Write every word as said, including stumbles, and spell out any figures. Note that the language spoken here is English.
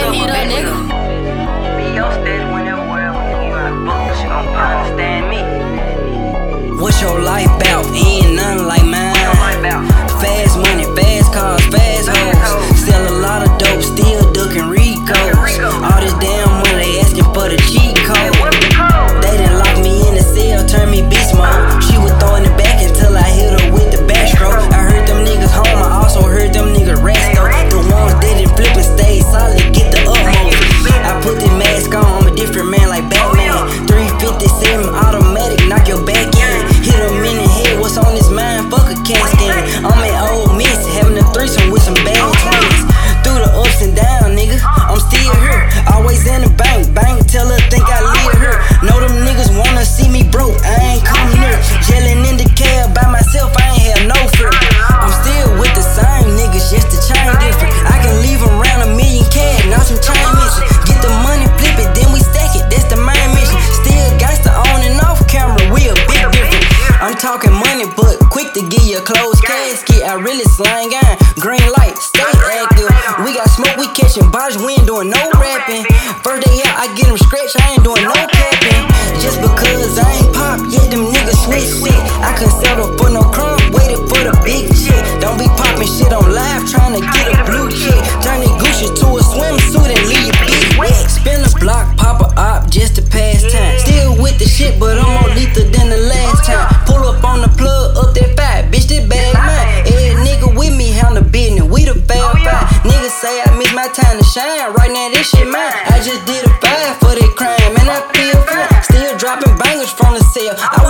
eat up, nigga. Be your steady whenever, wherever you got a book, she gon' understand me. What's your life bout? Ain't nothing like mine. Fast money, fast cars, fast hoes. Sell a lot of dope, still ducking Ricos. All this damn money, they asking for the cheat code. They done lock me in the cell, turn me beast mode. She was throwing it back until I hit her with the backstroke. I heard them niggas home, I also heard them niggas rest though. The ones that didn't flip and stay solid, get the utmost. I put the mask on, I'm a different man like Batman. three fifty-seven automatic, knock your back in. Hit him in the head, what's on his mind? Fuck a cat scan. I'm at Ole Miss, having a threesome with some bad twins. Through the ups and downs, nigga, I'm still here. Always in the bank, bank tell her think I live here. Know them niggas wanna see me broke, I ain't coming here. Chillin' in the cab by myself, I ain't have no fear. I'm still with the same niggas, just the chain different. I can leave around a million cash, now some chain missing. Get the money, flip it, then we stack it, that's the main mission. Still gangsta on and off camera, we a big different. I'm talking money, but quick to give you a closed casket. I really slang on green light, stay active. We got smoke, we catching bodies, we ain't doing no rapping. First day out, I get them scratched, I ain't doing no capping. Just because I ain't pop, yeah, them niggas switch shit. I couldn't settle for no crumb, waited for the big shit. Don't be popping shit on live, trying to get a blue chick. Turn the Gucci to a swimsuit and leave your bitch wet. Spin a block, pop a op, just to pass time. Still with the shit, but I'm more lethal than the last time. Pull up on the plug, up that five, bitch, that bag mine. Every nigga with me, handle business, we the fab five. Niggas say I miss my time to shine, right now this shit mine. I just did a five for that crime, and I feel fine. Still dropping bangers from the cell. I